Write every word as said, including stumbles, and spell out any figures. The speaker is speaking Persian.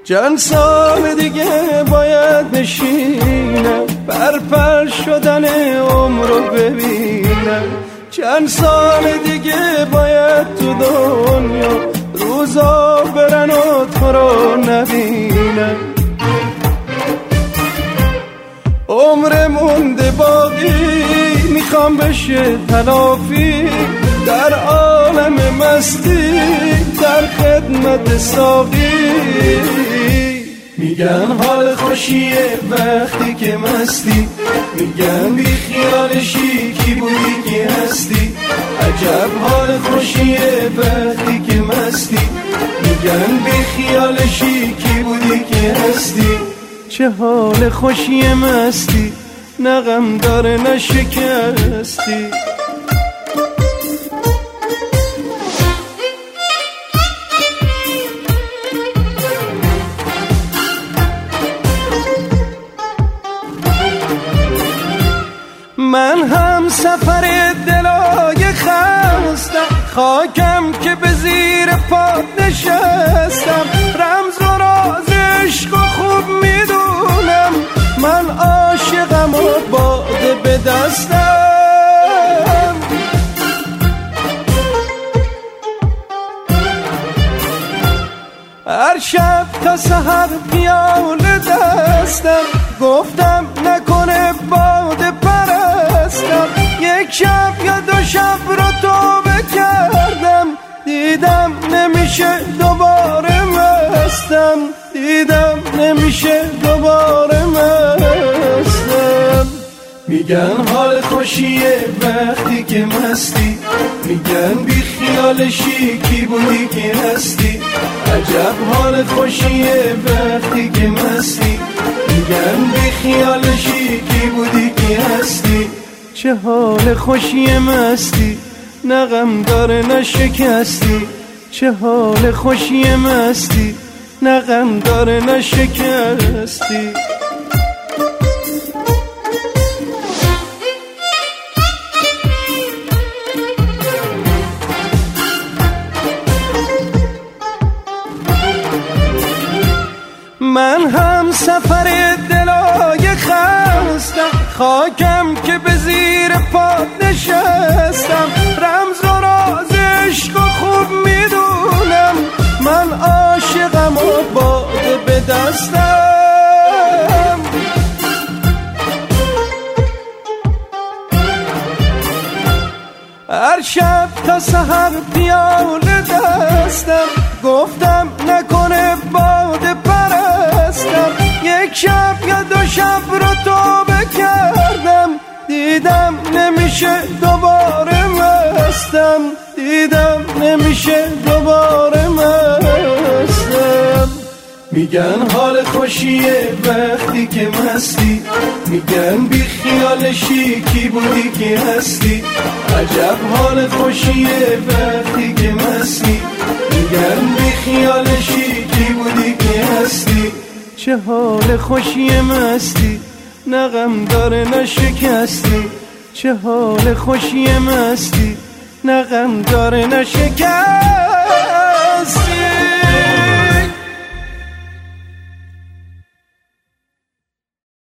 چند سال دیگه باید نشینم پر پر شدن عمر رو ببینم. چند سال دیگه باید تو دنیا روزا برن و تو رو نبینم. عمر مونده باقی میخوام بشه تلافی در عالم مستی در خدمت ساقی. میگن حال خوشیه وقتی که مستی، میگن بی خیالشی کی بودی که هستی. عجب حال خوشیه وقتی که مستی، میگن بی خیالشی کی بودی که هستی. چه حال خوشی مستی، نه غم داره نه شکستی. من هم سفر دلای خستم، خاکم که به زیر پات نشستم. رمز و راز عشق و خوب میدونم، من عاشقم و باده به دستم. هر شب تا سحر پیاله دستم، گفتم نکنه باده پرستم. یک شب یا دو شب رو توبه کردم، دیدم نمیشه دوباره مستم. دیدم نمیشه دوباره مستم. میگن حال خوشیه وقتی که مستی، میگن بی خیالشی کی بودی که هستی. عجب حال خوشیه وقتی که مستی، میگن بی خیالشی کی بودی که هستی. چه حال خوشی مستی، نه غم داره نه شکستی. چه حال خوشی مستی، نه غم داره نه شکستی. من هم سفر دلای خستم، خاکم که به زیر پات نشستم. رمز و راز عشق و خوب میدونم، من عاشقم و باده به دستم. هر شب تا سحر پیاله دستم، گفتم نکنه باده پرستم. یک شب یا دو شب رو توبه کردم، دیدم نمیشه دوباره مستم. دیدم نمیشه دوباره مستم. میگن حال خوشیه وقتی که مستی، میگن بی خیالشی کی بودی که هستی. عجب حال خوشیه وقتی که مستی، میگن بی خیالشی کی بودی که هستی. چه حال خوشی مستی، نه غم داره نه شکستی. چه حال خوشی مستی، نه غم داره نه شکستی.